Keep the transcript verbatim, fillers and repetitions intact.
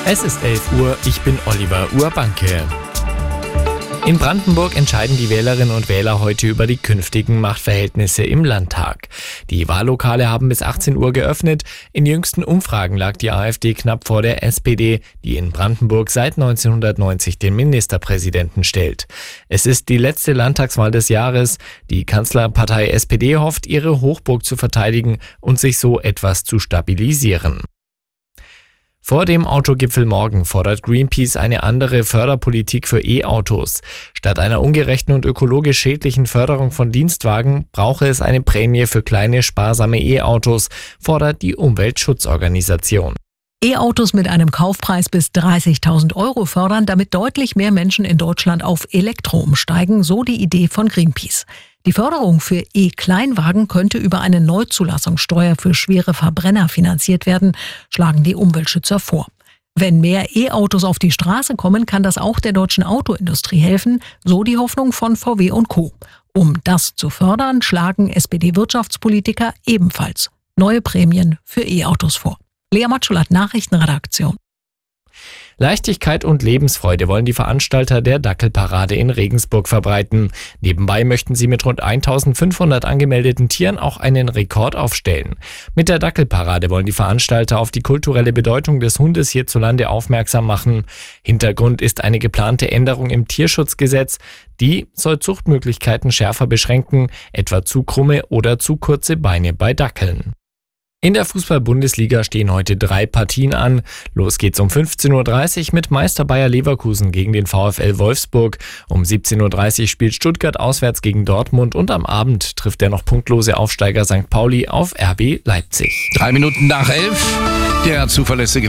Es ist elf Uhr, ich bin Oliver Urbanke. In Brandenburg entscheiden die Wählerinnen und Wähler heute über die künftigen Machtverhältnisse im Landtag. Die Wahllokale haben bis achtzehn Uhr geöffnet. In jüngsten Umfragen lag die AfD knapp vor der S P D, die in Brandenburg seit neunzehnhundertneunzig den Ministerpräsidenten stellt. Es ist die letzte Landtagswahl des Jahres. Die Kanzlerpartei S P D hofft, ihre Hochburg zu verteidigen und sich so etwas zu stabilisieren. Vor dem Autogipfel morgen fordert Greenpeace eine andere Förderpolitik für E-Autos. Statt einer ungerechten und ökologisch schädlichen Förderung von Dienstwagen brauche es eine Prämie für kleine, sparsame E-Autos, fordert die Umweltschutzorganisation. E-Autos mit einem Kaufpreis bis dreißigtausend Euro fördern, damit deutlich mehr Menschen in Deutschland auf Elektro umsteigen, so die Idee von Greenpeace. Die Förderung für E-Kleinwagen könnte über eine Neuzulassungssteuer für schwere Verbrenner finanziert werden, schlagen die Umweltschützer vor. Wenn mehr E-Autos auf die Straße kommen, kann das auch der deutschen Autoindustrie helfen, so die Hoffnung von V W und Co. Um das zu fördern, schlagen S P D-Wirtschaftspolitiker ebenfalls neue Prämien für E-Autos vor. Lea Matschulat, Nachrichtenredaktion. Leichtigkeit und Lebensfreude wollen die Veranstalter der Dackelparade in Regensburg verbreiten. Nebenbei möchten sie mit rund eintausendfünfhundert angemeldeten Tieren auch einen Rekord aufstellen. Mit der Dackelparade wollen die Veranstalter auf die kulturelle Bedeutung des Hundes hierzulande aufmerksam machen. Hintergrund ist eine geplante Änderung im Tierschutzgesetz. Die soll Zuchtmöglichkeiten schärfer beschränken, etwa zu krumme oder zu kurze Beine bei Dackeln. In der Fußball-Bundesliga stehen heute drei Partien an. Los geht's um fünfzehn Uhr dreißig mit Meister Bayer Leverkusen gegen den VfL Wolfsburg. Um siebzehn Uhr dreißig spielt Stuttgart auswärts gegen Dortmund und am Abend trifft der noch punktlose Aufsteiger Sankt Pauli auf R B Leipzig. Drei Minuten nach elf, der zuverlässige